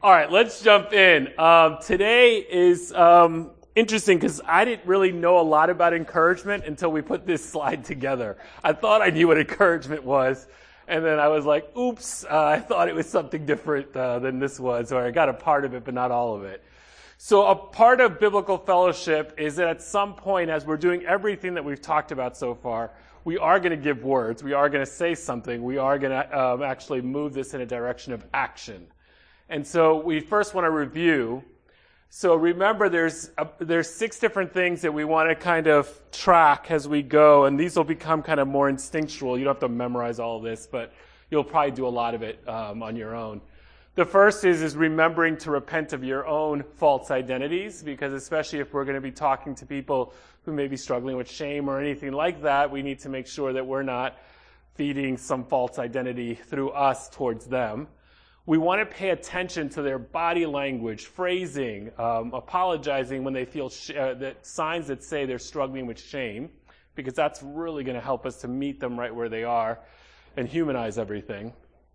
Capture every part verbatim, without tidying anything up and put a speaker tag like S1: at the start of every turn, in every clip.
S1: All right, let's jump in. Um, today is um, interesting because I didn't really know a lot about encouragement until we put this slide together. I thought I knew what encouragement was, and then I was like, oops, uh, I thought it was something different uh, than this was, or I got a part of it, but not all of it. So a part of biblical fellowship is that at some point, as we're doing everything that we've talked about so far, we are going to give words, we are going to say something, we are going to um, actually move this in a direction of action. And so we first want to review. So remember, there's a, there's six different things that we want to kind of track as we go, and these will become kind of more instinctual. You don't have to memorize all of this, but you'll probably do a lot of it um, on your own. The first is, is remembering to repent of your own false identities, because especially if we're going to be talking to people who may be struggling with shame or anything like that, we need to make sure that we're not feeding some false identity through us towards them. We want to pay attention to their body language, phrasing, um, apologizing when they feel sh- uh, that signs that say they're struggling with shame, because that's really going to help us to meet them right where they are and humanize everything.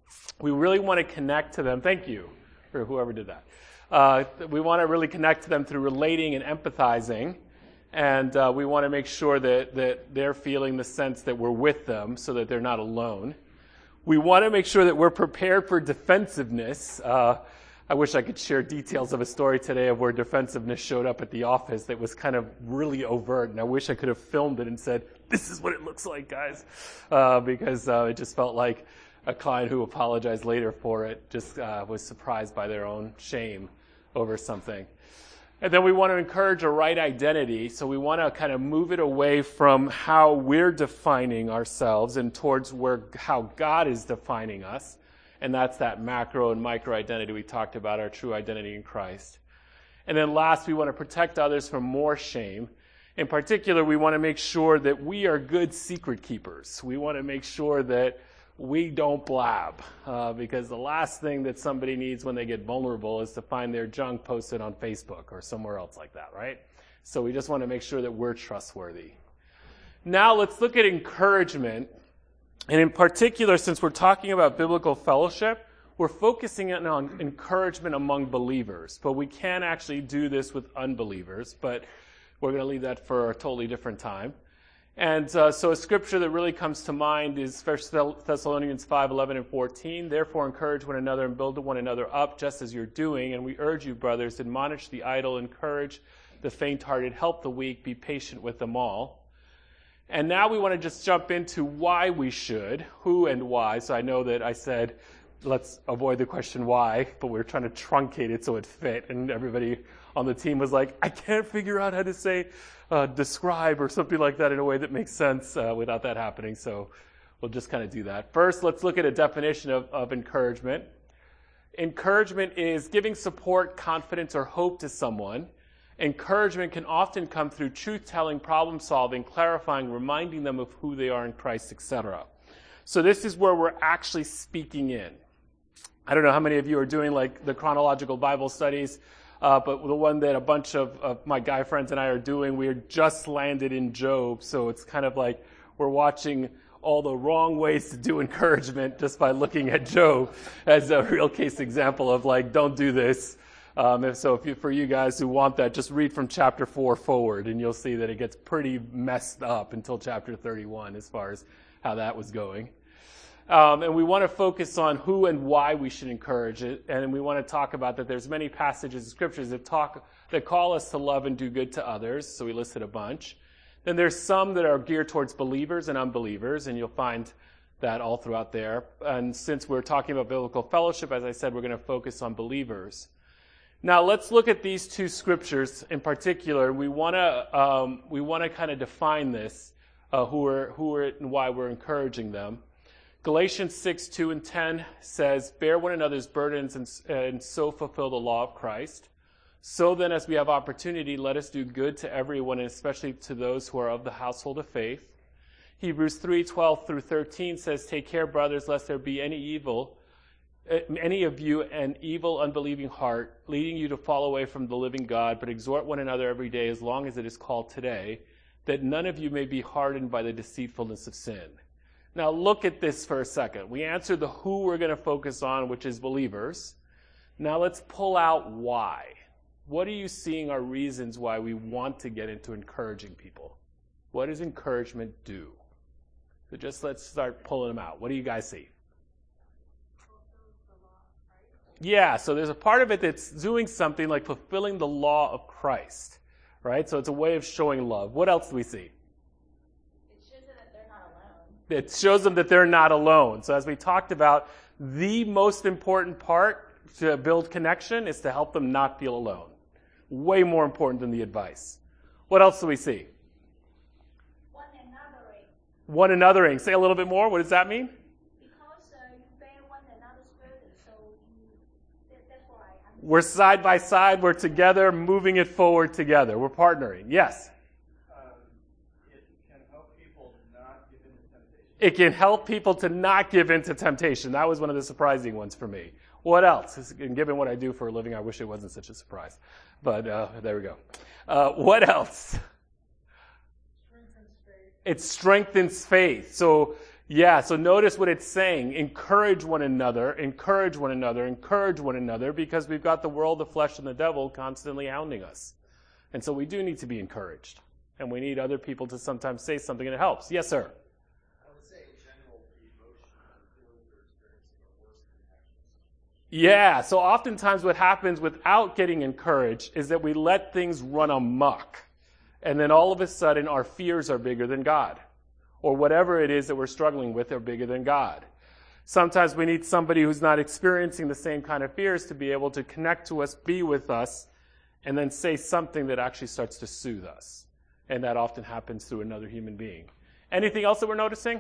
S1: We really want to connect to them. Thank you for whoever did that. Uh, we want to really connect to them through relating and empathizing, and uh, we want to make sure that, that they're feeling the sense that we're with them so that they're not alone. We want to make sure that we're prepared for defensiveness. Uh, I wish I could share details of a story today of where defensiveness showed up at the office that was kind of really overt, and I wish I could have filmed it and said, this is what it looks like, guys, uh, because uh, it just felt like a client who apologized later for it just uh, was surprised by their own shame over something. And then we want to encourage a right identity, so we want to kind of move it away from how we're defining ourselves and towards where how God is defining us, and that's that macro and micro identity we talked about, our true identity in Christ. And then last, we want to protect others from more shame. In particular, we want to make sure that we are good secret keepers. We want to make sure that we don't blab, uh, because the last thing that somebody needs when they get vulnerable is to find their junk posted on Facebook or somewhere else like that, right? So we just want to make sure that we're trustworthy. Now let's look at encouragement. And in particular, since we're talking about biblical fellowship, we're focusing in on encouragement among believers. But we can actually do this with unbelievers, but we're going to leave that for a totally different time. And uh, so a scripture that really comes to mind is First Thessalonians five, eleven and fourteen. Therefore encourage one another and build one another up just as you're doing. And we urge you, brothers, admonish the idle, encourage the faint-hearted, help the weak, be patient with them all. And now we want to just jump into why we should, who and why. So I know that I said, let's avoid the question why, but we we're trying to truncate it so it fit. And everybody on the team was like, I can't figure out how to say uh, describe or something like that in a way that makes sense uh, without that happening. So we'll just kind of do that. First, let's look at a definition of, of encouragement. Encouragement is giving support, confidence, or hope to someone. Encouragement can often come through truth-telling, problem-solving, clarifying, reminding them of who they are in Christ, et cetera. So this is where we're actually speaking in. I don't know how many of you are doing like the chronological Bible studies, uh, but the one that a bunch of, of my guy friends and I are doing, we are just landed in Job. So it's kind of like we're watching all the wrong ways to do encouragement just by looking at Job as a real case example of like, don't do this. Um, and so if you, for you guys who want that, just read from chapter four forward, and you'll see that it gets pretty messed up until chapter thirty-one as far as how that was going. Um, and we want to focus on who and why we should encourage it. And we want to talk about that there's many passages in scriptures that talk, that call us to love and do good to others. So we listed a bunch. Then there's some that are geared towards believers and unbelievers, and you'll find that all throughout there. And since we're talking about biblical fellowship, as I said, we're going to focus on believers. Now let's look at these two scriptures in particular. We want to um, we want to kind of define this, uh, who are who are and why we're encouraging them. Galatians six, two and ten says, bear one another's burdens and, and so fulfill the law of Christ. So then, as we have opportunity, let us do good to everyone, and especially to those who are of the household of faith. Hebrews three, twelve through thirteen says, take care, brothers, lest there be any evil, any of you an evil, unbelieving heart, leading you to fall away from the living God, but exhort one another every day as long as it is called today, that none of you may be hardened by the deceitfulness of sin. Now look at this for a second. We answered the who we're going to focus on, which is believers. Now let's pull out why. What are you seeing are reasons why we want to get into encouraging people? What does encouragement do? So just let's start pulling them out. What do you guys see? Yeah, so there's a part of it that's doing something like fulfilling the law of Christ, right? So it's a way of showing love. What else do we see?
S2: It shows them that they're not alone.
S1: It shows them that they're not alone. So as we talked about, the most important part to build connection is to help them not feel alone. Way more important than the advice. What else do we see?
S2: One anothering.
S1: One anothering. Say a little bit more. What does that mean?
S2: Because uh, you bear one another's burden, so you, that, that's why. I'm
S1: We're side by side. We're together, moving it forward together. We're partnering. Yes?
S3: Um, it can help people to not give in to temptation.
S1: It can help people to not give in to temptation. That was one of the surprising ones for me. What else? And given what I do for a living, I wish it wasn't such a surprise. But uh, there we go. Uh, what else?
S2: strengthens faith.
S1: It strengthens faith. So, yeah, so notice what it's saying. Encourage one another, encourage one another, encourage one another, because we've got the world, the flesh, and the devil constantly hounding us. And so we do need to be encouraged. And we need other people to sometimes say something, and it helps. Yes, sir?
S3: I would say in general, the emotional feelings they're experiencing are worse than the actual situation.
S1: Yeah, so oftentimes what happens without getting encouraged is that we let things run amok. And then all of a sudden our fears are bigger than God. Or whatever it is that we're struggling with are bigger than God. Sometimes we need somebody who's not experiencing the same kind of fears to be able to connect to us, be with us, and then say something that actually starts to soothe us. And that often happens through another human being. Anything else that we're noticing?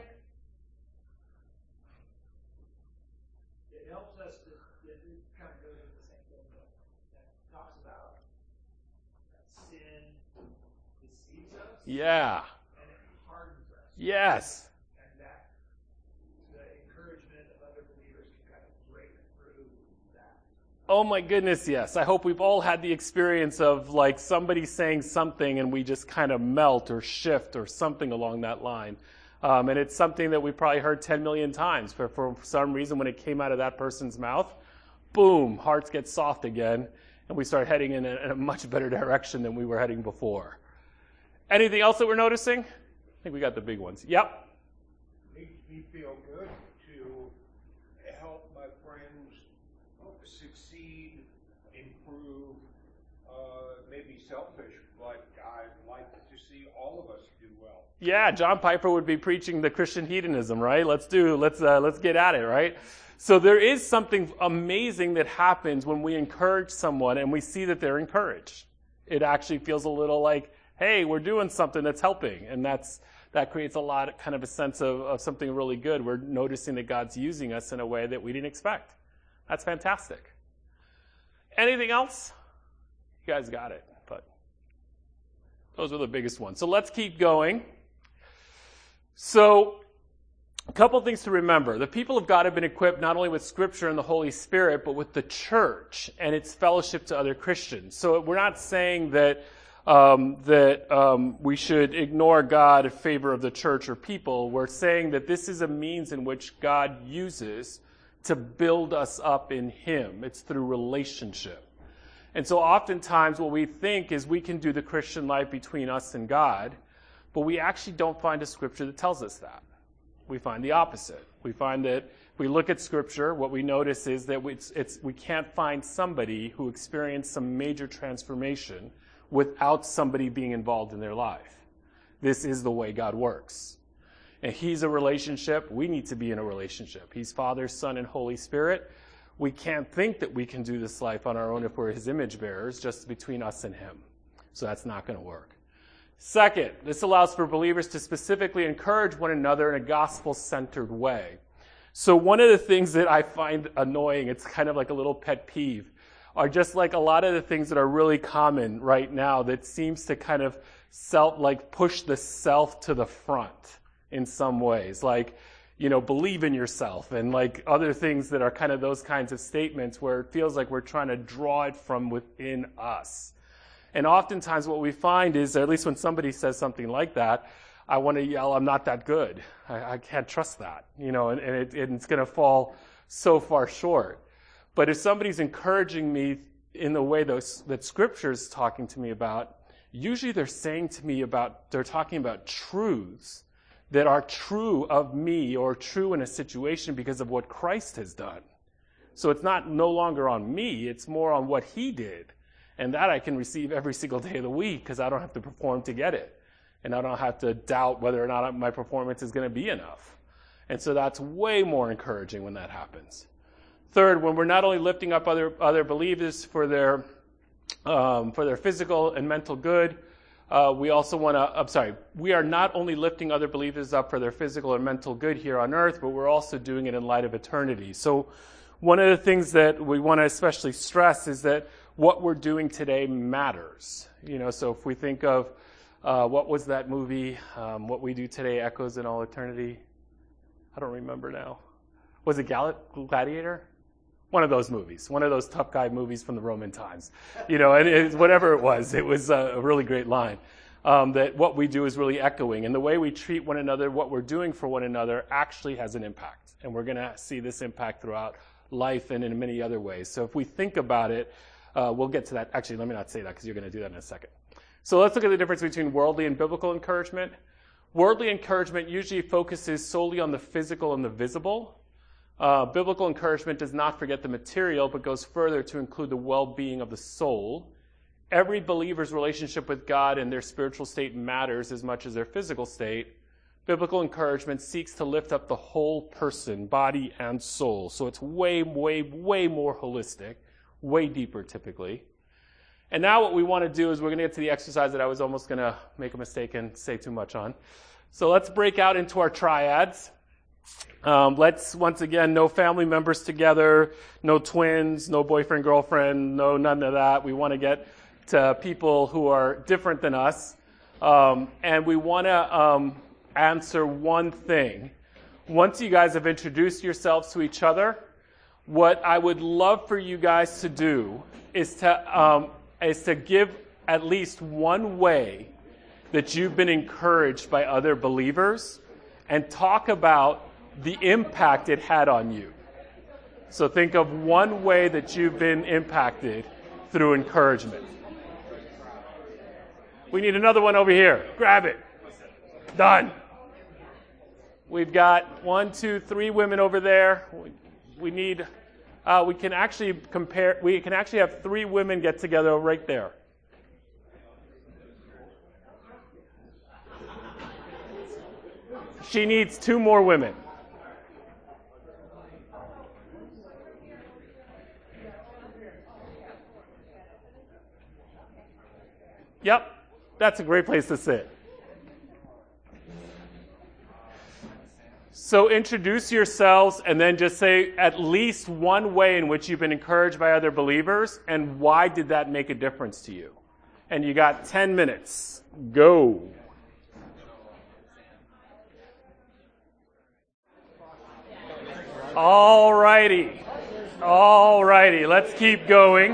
S4: It helps us to, it kind of goes with the same thing that, that talks about that sin deceives us
S1: Yeah.
S4: and it hardens us.
S1: Yes.
S4: And that the encouragement of other believers can kind of break through that.
S1: Oh my goodness, yes. I hope we've all had the experience of like somebody saying something and we just kind of melt or shift or something along that line. Um, and it's something that we probably heard ten million times. But for some reason, when it came out of that person's mouth, boom, hearts get soft again. And we start heading in a, in a much better direction than we were heading before. Anything else that we're noticing? I think we got the big ones. Yep.
S5: Makes me feel good to help my friends succeed, improve, uh, maybe selfish, but I'd like to see all of us do well.
S1: Yeah, John Piper would be preaching the Christian hedonism, right? Let's do, let's uh, let's get at it, right? So there is something amazing that happens when we encourage someone and we see that they're encouraged. It actually feels a little like, hey, we're doing something that's helping, and that's that creates a lot of kind of a sense of, of something really good. We're noticing that God's using us in a way that we didn't expect. That's fantastic. Anything else? You guys got it, but those are the biggest ones. So let's keep going. So a couple things to remember. The people of God have been equipped not only with Scripture and the Holy Spirit, but with the church and its fellowship to other Christians. So we're not saying that um, that um, we should ignore God in favor of the church or people. We're saying that this is a means in which God uses to build us up in Him. It's through relationship. And so oftentimes what we think is we can do the Christian life between us and God, but we actually don't find a Scripture that tells us that. We find the opposite. We find that if we look at Scripture, what we notice is that it's, it's, we can't find somebody who experienced some major transformation without somebody being involved in their life. This is the way God works. And He's a relationship. We need to be in a relationship. He's Father, Son, and Holy Spirit. We can't think that we can do this life on our own if we're His image bearers, just between us and Him. So that's not going to work. Second, this allows for believers to specifically encourage one another in a gospel-centered way. So one of the things that I find annoying, it's kind of like a little pet peeve, are just like a lot of the things that are really common right now that seems to kind of self, like push the self to the front in some ways. Like, you know, believe in yourself and like other things that are kind of those kinds of statements where it feels like we're trying to draw it from within us. And oftentimes what we find is, or at least when somebody says something like that, I want to yell, I'm not that good. I, I can't trust that, you know, and, and, it, and it's going to fall so far short. But if somebody's encouraging me in the way those, that Scripture is talking to me about, usually they're saying to me about, they're talking about truths that are true of me or true in a situation because of what Christ has done. So it's not no longer on me, it's more on what he did. And that I can receive every single day of the week because I don't have to perform to get it. And I don't have to doubt whether or not my performance is going to be enough. And so that's way more encouraging when that happens. Third, when we're not only lifting up other other believers for their um, for their physical and mental good, uh, we also want to. I'm sorry. We are not only lifting other believers up for their physical and mental good here on earth, but we're also doing it in light of eternity. So, one of the things that we want to especially stress is that what we're doing today matters. You know, so if we think of uh, what was that movie? Um, what we do today echoes in all eternity. I don't remember now. Was it Gal- Gladiator? One of those movies, one of those tough guy movies from the Roman times, you know, and it, whatever it was, it was a really great line, um, that what we do is really echoing. And the way we treat one another, what we're doing for one another actually has an impact. And we're going to see this impact throughout life and in many other ways. So if we think about it, uh, we'll get to that. Actually, let me not say that because you're going to do that in a second. So let's look at the difference between worldly and biblical encouragement. Worldly encouragement usually focuses solely on the physical and the visible. Uh, biblical encouragement does not forget the material, but goes further to include the well-being of the soul. Every believer's relationship with God and their spiritual state matters as much as their physical state. Biblical encouragement seeks to lift up the whole person, body and soul. So it's way, way, way more holistic, way deeper typically. And now what we want to do is we're going to get to the exercise that I was almost going to make a mistake and say too much on. So let's break out into our triads. Um, let's, once again, no family members together, no twins, no boyfriend, girlfriend, no none of that. We want to get to people who are different than us. Um, and we want to um, answer one thing. Once you guys have introduced yourselves to each other, what I would love for you guys to do is to, um, is to give at least one way that you've been encouraged by other believers and talk about the impact it had on you. So think of one way that you've been impacted through encouragement. We need another one over here. Grab it. Done. We've got one, two, three women over there. We, we need, uh, we can actually compare, we can actually have three women get together right there. She needs two more women. Yep, that's a great place to sit. So introduce yourselves and then just say at least one way in which you've been encouraged by other believers and why did that make a difference to you. And you got ten minutes. Go. All righty. All righty. Let's keep going.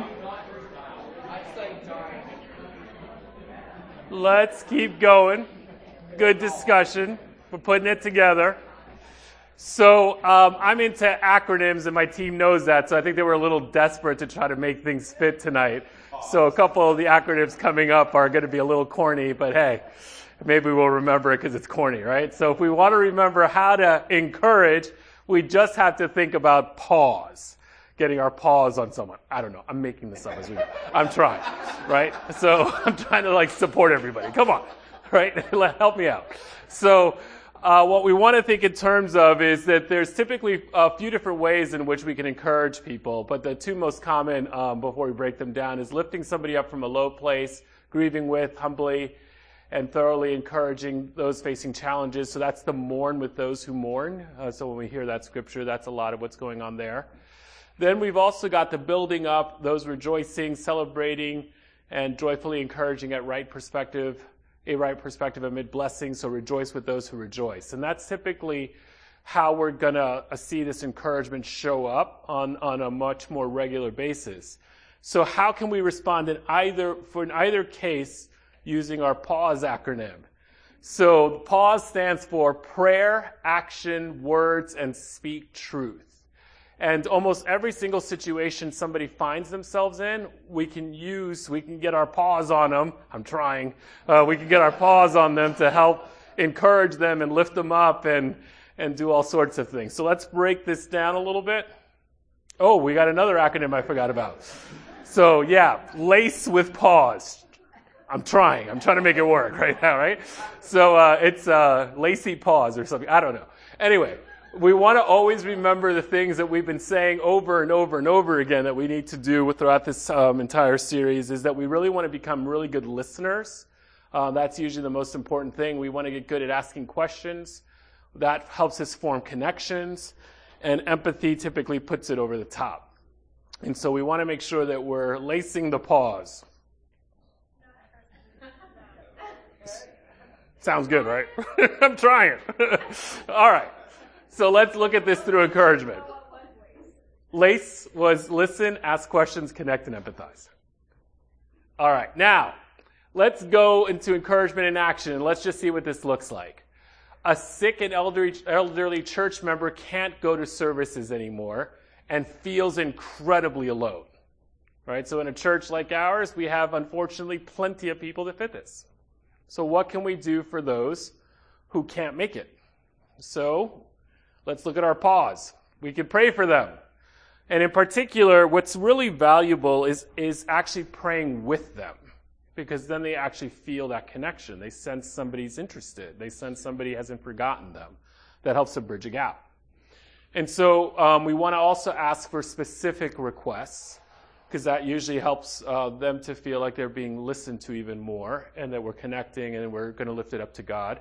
S1: Let's keep going. Good discussion. We're putting it together. So um, I'm into acronyms, and my team knows that, so I think they were a little desperate to try to make things fit tonight. So a couple of the acronyms coming up are going to be a little corny, but hey, maybe we'll remember it because it's corny, right? So if we want to remember how to encourage, we just have to think about pause. Getting our paws on someone. I don't know. I'm making this up as we go. I'm trying, right? So I'm trying to like support everybody. Come on, right? Help me out. So uh, what we want to think in terms of is that there's typically a few different ways in which we can encourage people, but the two most common um, before we break them down is lifting somebody up from a low place, grieving with, humbly, and thoroughly encouraging those facing challenges. So that's the mourn with those who mourn. Uh, so when we hear that scripture, that's a lot of what's going on there. Then we've also got the building up, those rejoicing, celebrating, and joyfully encouraging at right perspective, a right perspective amid blessings, so rejoice with those who rejoice. And that's typically how we're going to see this encouragement show up on, on a much more regular basis. So how can we respond in either, for in either case using our PAUSE acronym? So PAUSE stands for prayer, action, words, and speak truth. And almost every single situation somebody finds themselves in, we can use, we can get our paws on them. I'm trying. Uh, we can get our paws on them to help encourage them and lift them up and, and do all sorts of things. So let's break this down a little bit. Oh, we got another acronym I forgot about. So yeah, lace with paws. I'm trying. I'm trying to make it work right now, right? So uh, it's uh, lacy paws or something. I don't know. Anyway. We want to always remember the things that we've been saying over and over and over again that we need to do throughout this um, entire series is that we really want to become really good listeners. Uh, that's usually the most important thing. We want to get good at asking questions. That helps us form connections. And empathy typically puts it over the top. And so we want to make sure that we're lacing the paws. Sounds good, right? I'm trying. All right. So let's look at this through encouragement. Lace was listen, ask questions, connect, and empathize. All right, now let's go into encouragement in action, and let's just see what this looks like. A sick and elderly, elderly church member can't go to services anymore and feels incredibly alone. Right? So in a church like ours, we have, unfortunately, plenty of people that fit this. So what can we do for those who can't make it? So let's look at our paws. We can pray for them. And in particular, what's really valuable is, is actually praying with them. Because then they actually feel that connection. They sense somebody's interested. They sense somebody hasn't forgotten them. That helps to bridge a gap. And so um, we want to also ask for specific requests, because that usually helps uh, them to feel like they're being listened to even more, and that we're connecting and we're going to lift it up to God.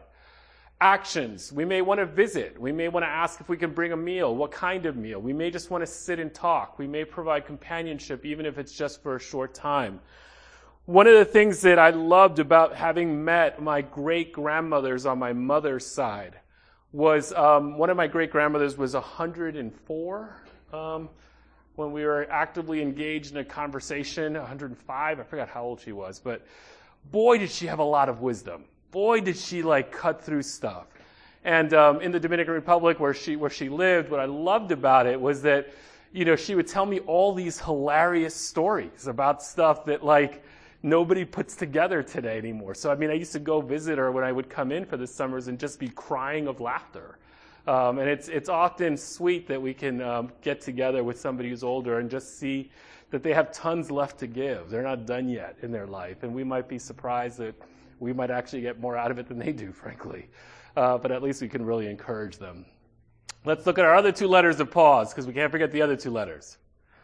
S1: Actions. We may want to visit. We may want to ask if we can bring a meal. What kind of meal? We may just want to sit and talk. We may provide companionship, even if it's just for a short time. One of the things that I loved about having met my great-grandmothers on my mother's side was um, one of my great-grandmothers was one hundred four um, when we were actively engaged in a conversation, one hundred five. I forgot how old she was, but boy, did she have a lot of wisdom. Boy, did she like cut through stuff. And um, in the Dominican Republic, where she where she lived, what I loved about it was that, you know, she would tell me all these hilarious stories about stuff that like nobody puts together today anymore. So I mean, I used to go visit her when I would come in for the summers and just be crying of laughter. Um, and it's it's often sweet that we can um, get together with somebody who's older and just see that they have tons left to give. They're not done yet in their life, and we might be surprised that we might actually get more out of it than they do, frankly. Uh, but at least we can really encourage them. Let's look at our other two letters of pause, because we can't forget the other two letters.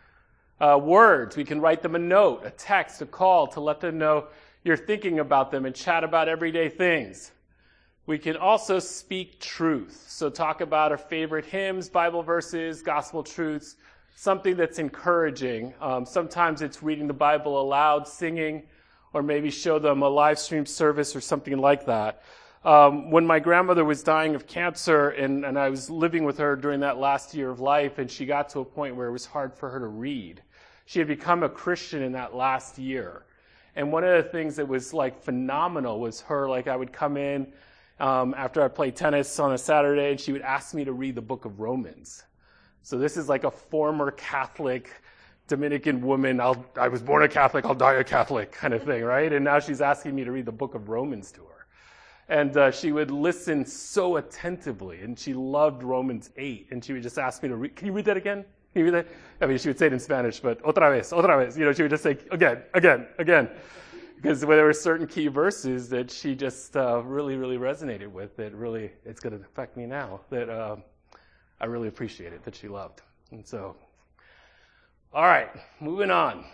S1: Uh, words, we can write them a note, a text, a call to let them know you're thinking about them and chat about everyday things. We can also speak truth. So talk about our favorite hymns, Bible verses, gospel truths, something that's encouraging. Um, sometimes it's reading the Bible aloud, singing, or maybe show them a live stream service or something like that. Um, when my grandmother was dying of cancer and, and I was living with her during that last year of life, and she got to a point where it was hard for her to read. She had become a Christian in that last year. And one of the things that was like phenomenal was her, like I would come in um, after I played tennis on a Saturday, and she would ask me to read the book of Romans. So this is like a former Catholic Dominican woman, I'll, I was born a Catholic, I'll die a Catholic kind of thing, right? And now she's asking me to read the book of Romans to her. And uh, she would listen so attentively, and she loved Romans eight, and she would just ask me to read, can you read that again? Can you read that? I mean, she would say it in Spanish, but otra vez, otra vez, you know, she would just say, again, again, again. Because there were certain key verses that she just uh, really, really resonated with, that really, it's going to affect me now, that uh, I really appreciate it, that she loved. And so, all right, moving on.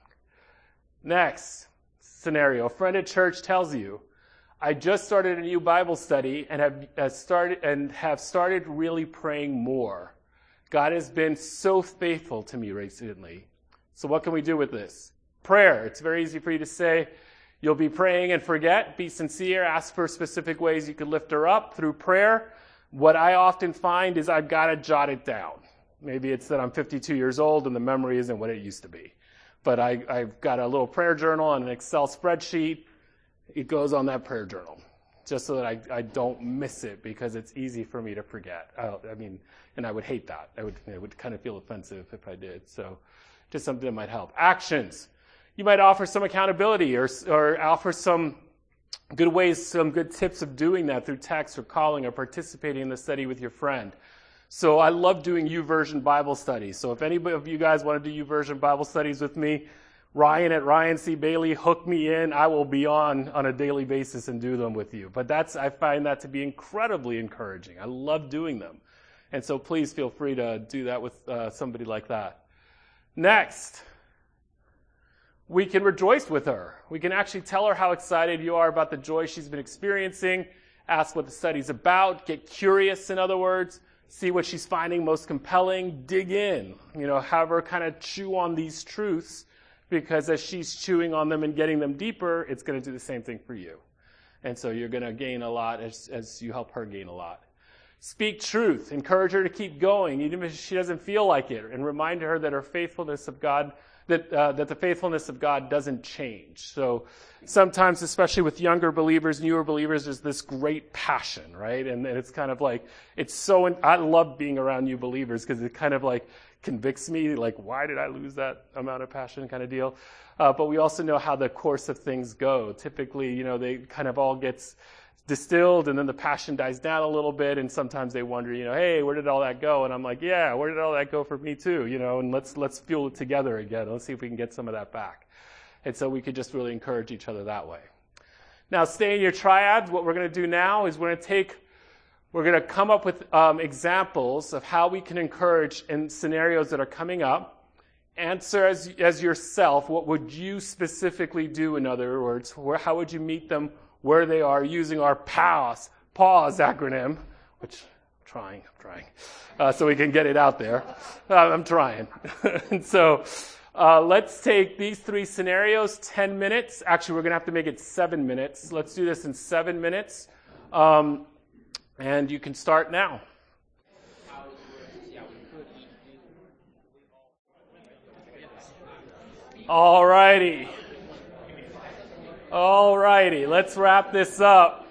S1: Next scenario. A friend at church tells you, I just started a new Bible study and have uh, started and have started really praying more. God has been so faithful to me recently. So what can we do with this? Prayer. It's very easy for you to say, you'll be praying and forget. Be sincere. Ask for specific ways you could lift her up through prayer. What I often find is I've got to jot it down. Maybe it's that I'm fifty-two years old and the memory isn't what it used to be. But I, I've got a little prayer journal and an Excel spreadsheet. It goes on that prayer journal. just so that I, I don't miss it, because it's easy for me to forget. I, I mean, and I would hate that. I would, it would kind of feel offensive if I did. So just something that might help. Actions. You might offer some accountability or, or offer some good ways, some good tips of doing that through text or calling or participating in the study with your friend. So I love doing YouVersion Bible studies. So if any of you guys want to do YouVersion Bible studies with me, Ryan at Ryan C. Bailey, hook me in. I will be on on a daily basis and do them with you. But that's I find that to be incredibly encouraging. I love doing them. And so please feel free to do that with uh, somebody like that. Next, we can rejoice with her. We can actually tell her how excited you are about the joy she's been experiencing, ask what the study's about, get curious, in other words, see what she's finding most compelling, dig in, you know, have her kind of chew on these truths, because as she's chewing on them and getting them deeper, it's going to do the same thing for you. And so you're going to gain a lot as, as you help her gain a lot. Speak truth. Encourage her to keep going, even if she doesn't feel like it, and remind her that her faithfulness of God that uh, that the faithfulness of God doesn't change. So sometimes, especially with younger believers, newer believers, there's this great passion, right? And, and it's kind of like, it's so, in, I love being around new believers because it kind of like convicts me, like, why did I lose that amount of passion kind of deal? Uh, but we also know how the course of things go. Typically, you know, they kind of all gets distilled, and then the passion dies down a little bit, and sometimes they wonder, you know, hey, where did all that go? And I'm like, yeah, where did all that go for me too? You know, and let's let's fuel it together again. Let's see if we can get some of that back. And so we could just really encourage each other that way. Now, stay in your triads. What we're going to do now is we're going to take, we're going to come up with um, examples of how we can encourage in scenarios that are coming up. Answer as as yourself. What would you specifically do? In other words, where, how would you meet them where they are, using our PAUSE, PAUSE acronym, which I'm trying, I'm trying, uh, so we can get it out there. Uh, I'm trying. And so uh, let's take these three scenarios, ten minutes. Actually, we're going to have to make it seven minutes. Let's do this in seven minutes. Um, and you can start now. All righty. All righty, let's wrap this up.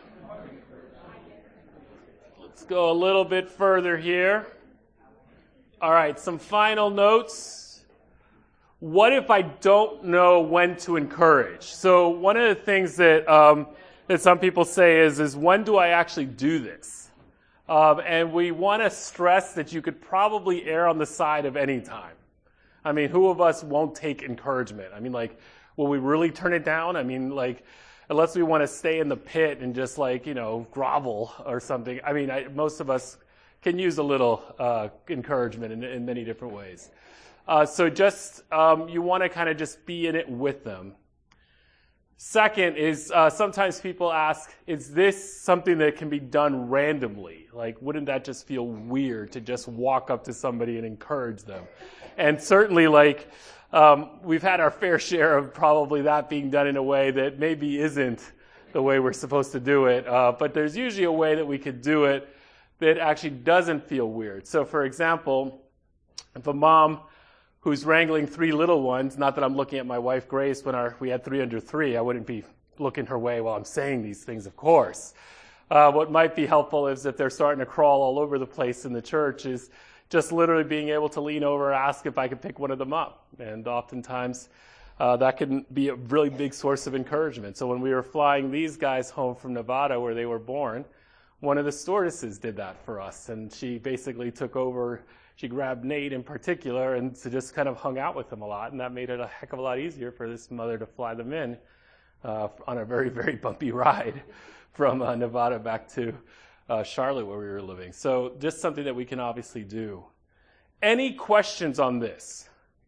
S1: Let's go a little bit further here. All right, some final notes. What if I don't know when to encourage? So one of the things that um, that some people say is, is when do I actually do this? Um, and we want to stress that you could probably err on the side of any time. I mean, who of us won't take encouragement? I mean, like, will we really turn it down? I mean, like, unless we want to stay in the pit and just, like, you know, grovel or something. I mean, I, most of us can use a little uh, encouragement in, in many different ways. Uh, so just, um, you want to kind of just be in it with them. Second is, uh, sometimes people ask, is this something that can be done randomly? Like, wouldn't that just feel weird to just walk up to somebody and encourage them? And certainly, like, Um, we've had our fair share of probably that being done in a way that maybe isn't the way we're supposed to do it. Uh, but there's usually a way that we could do it that actually doesn't feel weird. So, for example, if a mom who's wrangling three little ones, not that I'm looking at my wife Grace when our, we had three under three, I wouldn't be looking her way while I'm saying these things, of course. Uh, what might be helpful is if they're starting to crawl all over the place in the church is just literally being able to lean over and ask if I could pick one of them up. And oftentimes uh, that can be a really big source of encouragement. So when we were flying these guys home from Nevada where they were born, one of the stewardesses did that for us. And she basically took over, she grabbed Nate in particular and so just kind of hung out with him a lot. And that made it a heck of a lot easier for this mother to fly them in uh, on a very, very bumpy ride from uh, Nevada back to Uh, Charlotte, where we were living. So just something that we can obviously do. Any questions on this?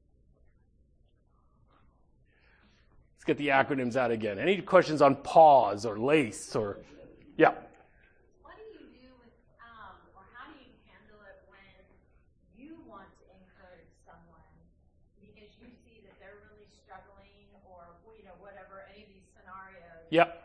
S1: Let's get the acronyms out again. Any questions on PAUSE or LACE or, yeah.
S6: What do you do with, um, or how do you handle it when you want to encourage someone because you see that they're really struggling or, you know, whatever, any of these scenarios?
S1: Yep.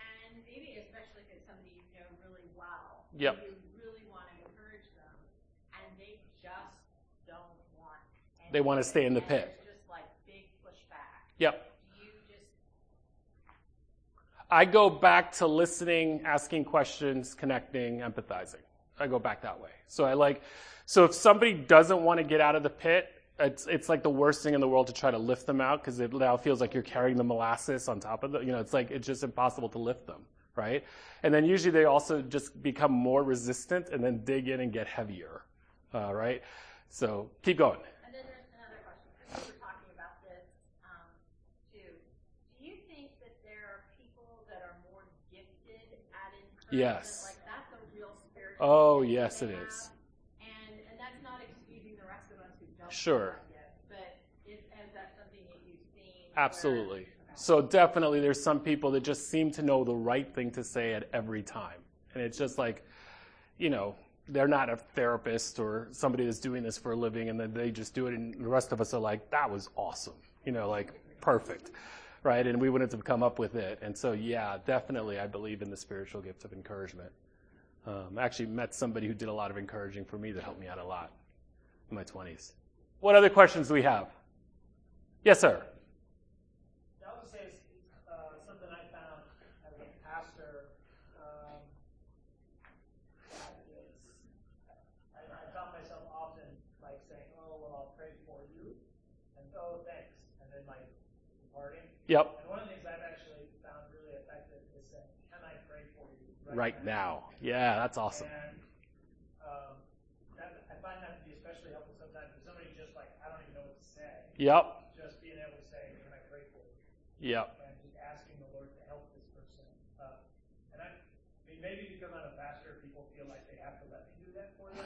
S1: Yep.
S6: You really want to encourage them, and they just don't want anything.
S1: They want to stay in the pit.
S6: There's just like big pushback.
S1: Yep.
S6: You just
S1: I go back to listening, asking questions, connecting, empathizing. I go back that way. So I like, so if somebody doesn't want to get out of the pit, it's it's like the worst thing in the world to try to lift them out, because it now feels like you're carrying the molasses on top of the, you know, it's like, it's just impossible to lift them, right? And then usually they also just become more resistant and then dig in and get heavier, uh, right? So keep going.
S6: And then there's another question, because we were talking about this um, too. Do you think that there are people that are more gifted at encouragement?
S1: Yes.
S6: Like that's a real spiritual
S1: Oh,
S6: gift
S1: yes,
S6: they
S1: it
S6: have.
S1: is.
S6: And, and that's not excusing the rest of us who don't
S1: Sure.
S6: have that gift, but is, is that something that you've seen?
S1: Absolutely.
S6: Where,
S1: So definitely there's some people that just seem to know the right thing to say at every time. And it's just like, you know, they're not a therapist or somebody that's doing this for a living, and then they just do it, and the rest of us are like, that was awesome. You know, like, perfect. Right? And we wouldn't have come up with it. And so, yeah, definitely I believe in the spiritual gift of encouragement. Um, I actually met somebody who did a lot of encouraging for me that helped me out a lot in my twenties. What other questions do we have? Yes, sir.
S4: I would say it's uh, something I found as a pastor. Um, is I, I found myself often like saying, "Oh, well, I'll pray for you," and "Oh, thanks," and then like departing.
S1: Yep.
S4: And one of the things I've actually found really effective is saying, "Can I pray for you
S1: Right now. Yeah, that's awesome.
S4: And um, that, I find that to be especially helpful sometimes if somebody's just like, I don't even know what to say.
S1: Yep.
S4: Just being able to say, "Can I pray for you?"
S1: Yep.
S4: And just asking the Lord to help this person. Uh, and I, I mean, maybe because I'm a pastor, people feel like they have to let me do that for them.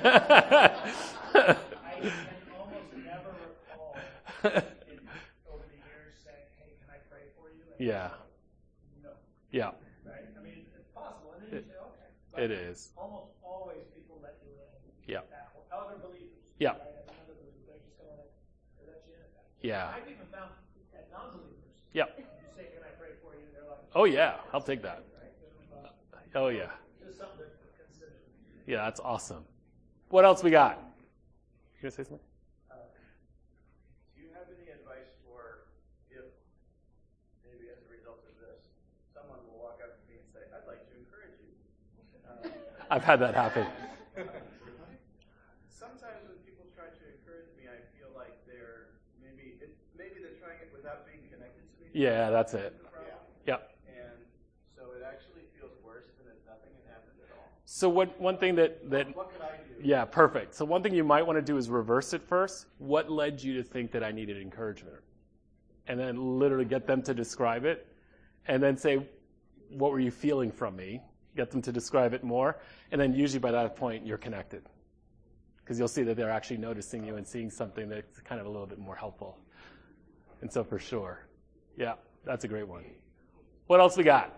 S4: I can almost never recall in, over the years saying, "Hey, can I pray for you?" And
S1: Yeah.
S4: no.
S1: Yeah.
S4: Right? I mean, it's possible. And then you say, "Okay." But
S1: It is.
S4: almost always people let you in.
S1: Yeah.
S4: That way. Other believers.
S1: Yeah.
S4: Right? And other believers, they're just going to let, they let you in at that.
S1: Yeah.
S4: I've even found that non-believers.
S1: Yep.
S4: You say, "Can I pray for you?" They're like,
S1: Oh, yeah. I'll take that.
S4: right?
S1: Oh, yeah.
S4: Just something to consider.
S1: Yeah, that's awesome. What else we got? You gonna say something?
S3: Do you have any advice for if, maybe as a result of this, someone will walk up to me and say, "I'd like to encourage you"? Um,
S1: I've had that happen.
S3: Sometimes when people try to encourage me, I feel like they're maybe it, maybe they're trying it without being connected to me.
S1: Yeah, that's it.
S3: The problem.
S1: Yep.
S3: And so it actually feels worse than if nothing had happened at all.
S1: So what, one thing that, that,
S3: What could I do?
S1: yeah, perfect. So one thing you might want to do is reverse it first. What led you to think that I needed encouragement? And then literally get them to describe it. And then say, what were you feeling from me? Get them to describe it more. And then usually by that point, you're connected. Because you'll see that they're actually noticing you and seeing something that's kind of a little bit more helpful. And so for sure. Yeah, that's a great one. What else we got?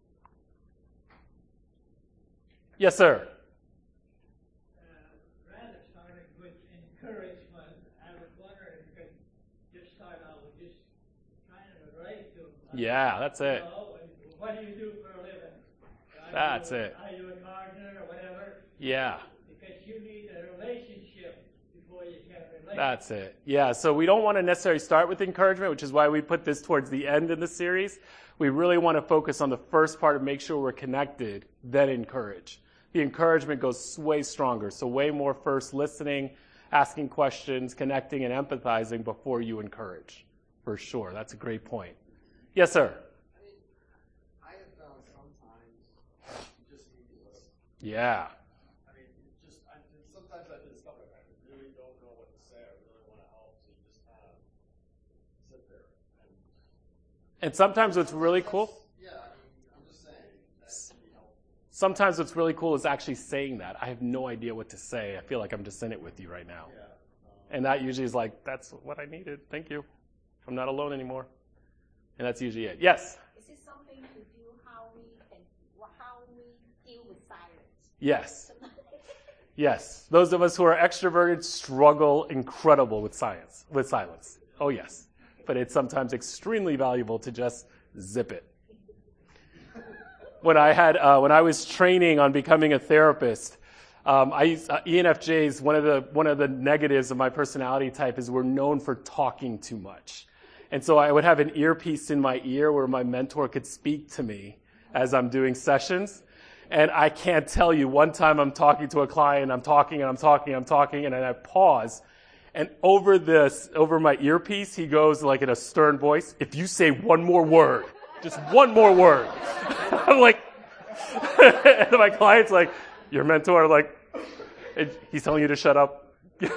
S1: Yes, sir.
S7: Rather started with encouragement. I was wondering if you could just start out with just trying to relate to them.
S1: Yeah, that's it.
S7: You know, what do you do for a living? Are
S1: That's
S7: you,
S1: it.
S7: Are you a gardener or whatever?
S1: Yeah.
S7: Because you need a relationship before you can relate.
S1: That's it. Yeah, so we don't want to necessarily start with encouragement, which is why we put this towards the end in the series. We really want to focus on the first part and make sure we're connected, then encourage. The encouragement goes way stronger. So way more first listening, asking questions, connecting, and empathizing before you encourage. For sure. That's a great point. Yes, sir.
S3: I mean, I have found sometimes you just need to listen.
S1: Yeah.
S3: I mean, you just I, sometimes I did stuff like I really don't know what to say. I really want to help, so you just kind of sit there. And
S1: And sometimes what's really cool,
S3: yeah, I mean, I'm just saying that can be helpful.
S1: sometimes what's really cool is actually saying that. I have no idea what to say. I feel like I'm just in it with you right now.
S3: Yeah. Um,
S1: And that usually is like, that's what I needed. Thank you. I'm not alone anymore. And that's usually it. Yes?
S2: Is it something to do how we can, how we deal with silence?
S1: Yes. Yes. Those of us who are extroverted struggle incredible with science, with silence. Oh, yes. But it's sometimes extremely valuable to just zip it. When I had, uh, when I was training on becoming a therapist, um, I used, uh, E N F Js, one of the, one of the negatives of my personality type is we're known for talking too much. And so I would have an earpiece in my ear where my mentor could speak to me as I'm doing sessions. And I can't tell you, one time I'm talking to a client, I'm talking and I'm talking, I'm talking, and then I pause. And over this, over my earpiece, he goes like in a stern voice, if you say one more word, just one more word. I'm like, and my client's like, your mentor, like, and he's telling you to shut up.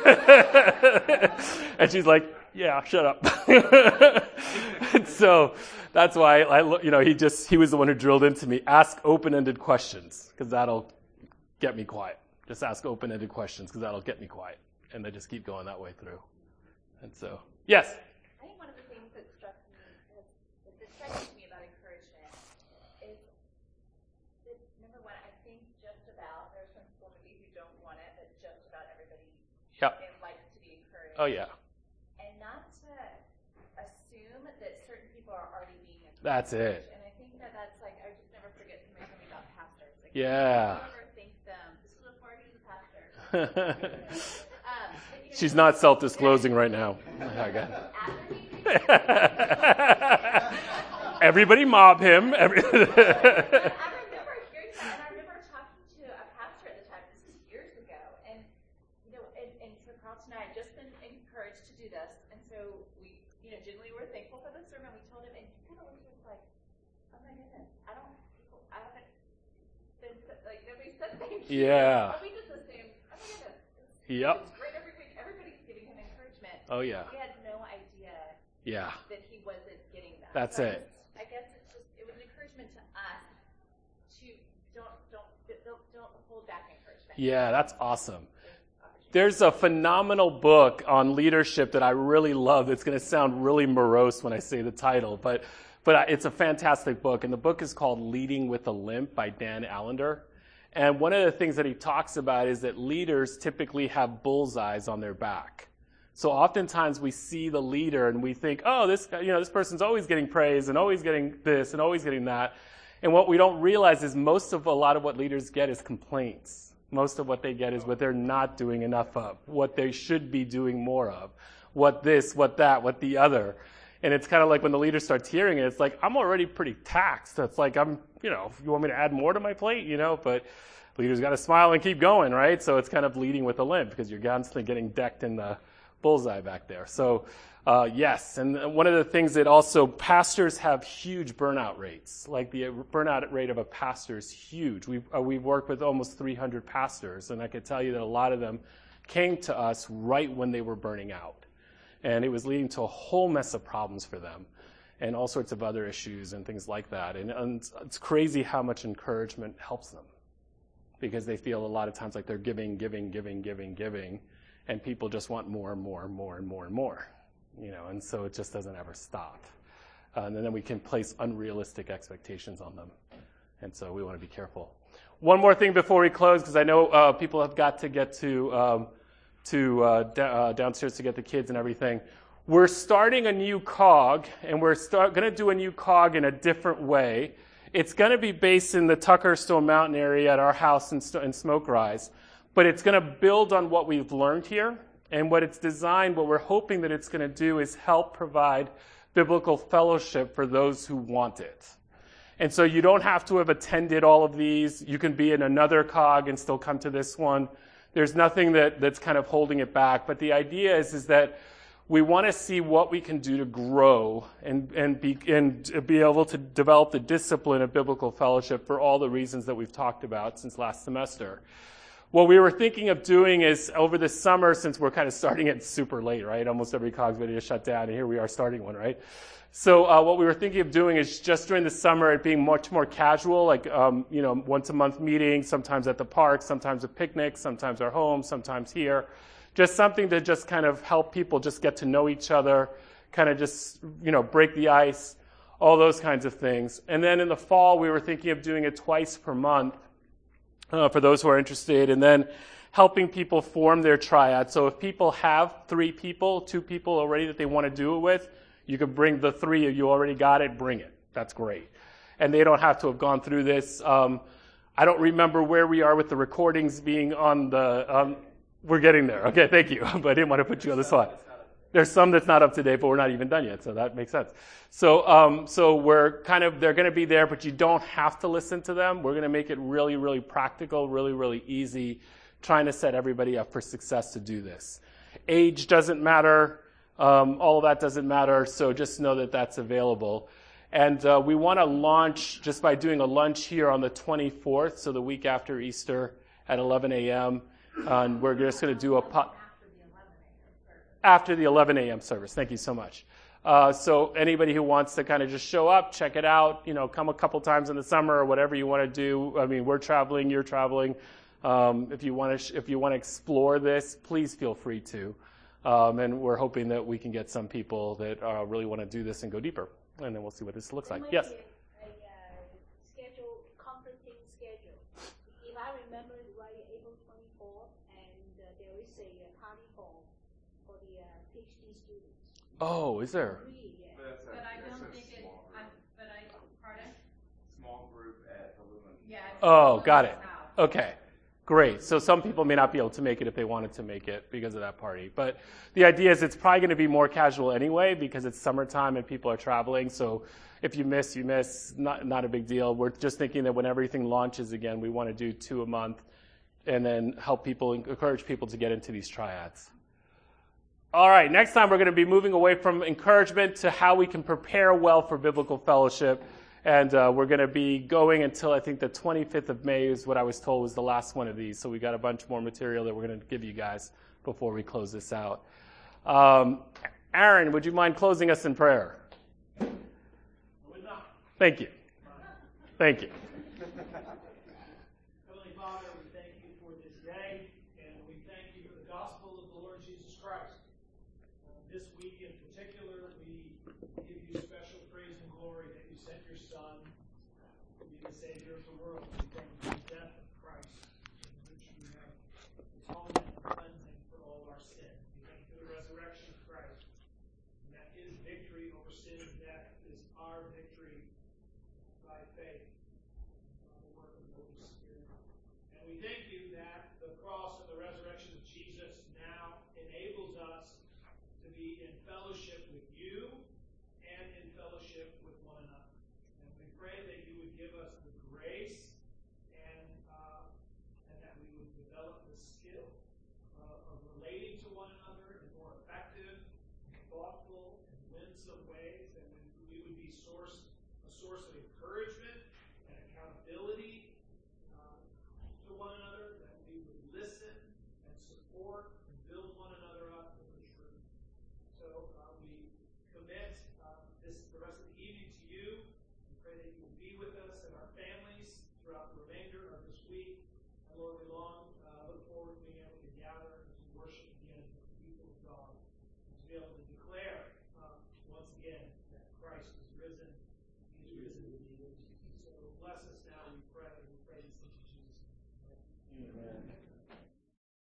S1: And she's like, yeah, shut up. And so that's why I, you know, he just, he was the one who drilled into me. Ask open-ended questions, because that'll get me quiet. Just ask open-ended questions, because that'll get me quiet. And they just keep going that way through. And so, yes?
S6: I think one of the things that struck me, that, that strikes me about encouragement is that, number one, I think just about, there's some people maybe who don't want it, but just about everybody
S1: Yep.
S6: likes to be encouraged.
S1: Oh, yeah.
S6: And not to assume that certain people are already being encouraged.
S1: That's it.
S6: And I think that that's like, I just never forget somebody told me about pastors. Like,
S1: Yeah.
S6: I never think them, this is before he was a pastor. um, but, you know,
S1: She's not self-disclosing right now. Okay. Everybody mob him. Every
S6: I remember hearing that, and I remember talking to a pastor at the time. This was years ago, and you know, and, and so Carlton and I had just been encouraged to do this, and so we, you know, generally we're thankful for the sermon. We told him, and he kind of looked at us like, "Oh my goodness, I don't, people, I haven't been like nobody said thank you."
S1: Yeah.
S6: But we just assumed, "Oh my goodness, it's,
S1: Yep.
S6: it's great. Everybody, everybody's giving him encouragement."
S1: Oh, yeah.
S6: We had no idea
S1: Yeah.
S6: that he wasn't getting that.
S1: That's
S6: So I
S1: it.
S6: just- I guess it's just, it was an encouragement to us to don't, don't, don't, don't hold back encouragement.
S1: Yeah, that's awesome. There's a phenomenal book on leadership that I really love. It's going to sound really morose when I say the title, but but it's a fantastic book. And the book is called Leading with a Limp by Dan Allender. And one of the things that he talks about is that leaders typically have bullseyes on their back. So oftentimes we see the leader and we think, oh, this guy, you know, this person's always getting praise and always getting this and always getting that. And what we don't realize is most of a lot of what leaders get is complaints. Most of what they get is what they're not doing enough of, what they should be doing more of, what this, what that, what the other. And it's kind of like when the leader starts hearing it, it's like, I'm already pretty taxed. It's like, I'm, you know, you want me to add more to my plate, you know, but leaders got to smile and keep going, right? So it's kind of leading with a limp because you're constantly getting decked in the bullseye back there. So, uh, yes. And one of the things that also pastors have huge burnout rates. Like the burnout rate of a pastor is huge. We've, uh, we've worked with almost three hundred pastors, and I can tell you that a lot of them came to us right when they were burning out. And it was leading to a whole mess of problems for them and all sorts of other issues and things like that. And, and it's crazy how much encouragement helps them because they feel a lot of times like they're giving, giving, giving, giving, giving, and people just want more and more and more and more and more, you know, and so it just doesn't ever stop. Uh, and then we can place unrealistic expectations on them. And so we want to be careful. One more thing before we close, because I know uh, people have got to get to um, to uh, d- uh, downstairs to get the kids and everything. We're starting a new cog, and we're start, going to do a new cog in a different way. It's going to be based in the Tucker Stone Mountain area at our house in, St- in Smoke Rise, but it's going to build on what we've learned here. And what it's designed, what we're hoping that it's going to do is help provide biblical fellowship for those who want it. And so you don't have to have attended all of these. You can be in another cog and still come to this one. There's nothing that, that's kind of holding it back. But the idea is, is that we want to see what we can do to grow and, and, be, and be able to develop the discipline of biblical fellowship for all the reasons that we've talked about since last semester. What we were thinking of doing is over the summer, since we're kind of starting it super late, right? Almost every cog's ready to shut down, and here we are starting one, right? So uh, what we were thinking of doing is just during the summer, it being much more casual, like, um, you know, once a month meetings, sometimes at the park, sometimes at picnics, sometimes our home, sometimes here. Just something to just kind of help people just get to know each other, kind of just, you know, break the ice, all those kinds of things. And then in the fall, we were thinking of doing it twice per month uh, for those who are interested, and then helping people form their triad. So if people have three people, two people already that they want to do it with, you can bring the three, you already got it, bring it. That's great. And they don't have to have gone through this. Um, I don't remember where we are with the recordings being on the, um, we're getting there. Okay, thank you. But I didn't want to put you on the spot. There's some that's not up to date, but we're not even done yet, so that makes sense. So, um, so we're kind of, they're going to be there, but you don't have to listen to them. We're going to make it really, really practical, really, really easy, trying to set everybody up for success to do this. Age doesn't matter. Um, all of that doesn't matter, so just know that that's available. And uh, we want to launch just by doing a lunch here on the twenty-fourth, so the week after Easter at eleven a.m., uh, and we're just going to do a pot. After the eleven a.m. service. Thank you so much. Uh, so anybody who wants to kind of just show up, check it out, you know, come a couple times in the summer or whatever you want to do. I mean, we're traveling, you're traveling. Um, if you want to, sh- if you want to explore this, please feel free to. Um, and we're hoping that we can get some people that uh, really want to do this and go deeper. And then we'll see what this looks like. Yes.
S2: A, a uh, schedule, conferencing schedule. If I remember right, April twenty-fourth, and uh, there is a uh, party hall for the uh, PhD students.
S1: Oh, is there?
S2: Free, yeah.
S8: That's a,
S6: But I
S8: that's
S6: don't
S8: a
S6: think it,
S8: small
S6: I,
S8: group.
S6: but I, pardon?
S8: Small group at the Lumen.
S6: Yeah. it's
S1: Oh,
S6: the
S1: got
S6: Lumen's
S1: it.
S6: house.
S1: Okay, great. So some people may not be able to make it if they wanted to make it because of that party. But the idea is it's probably going to be more casual anyway because it's summertime and people are traveling. So if you miss, you miss. Not not a big deal. We're just thinking that when everything launches again, we want to do two a month and then help people, encourage people to get into these triads. All right, next time we're going to be moving away from encouragement to how we can prepare well for biblical fellowship. And uh, we're going to be going until I think the twenty-fifth of May is what I was told was the last one of these. So we got a bunch more material that we're going to give you guys before we close this out. Um, Aaron, would you mind closing us in prayer? Thank you. Thank you.
S4: Heavenly Father, we thank you for this day, and we thank you for the gospel of the Lord Jesus Christ. Uh, this week in particular, we give you special praise and glory that you sent your Son to be the Savior of the world. We thank you for the death of Christ, in which we have atonement and cleansing for all our sin. We thank you for the resurrection of Christ, and that his victory over sin and death is our victory by faith on the work of the Holy Spirit. And we thank you that the cross and the resurrection of Jesus now enables us to be in fellowship with you and in fellowship with one another. And we pray that you would give us the grace and uh, and that we would develop the skill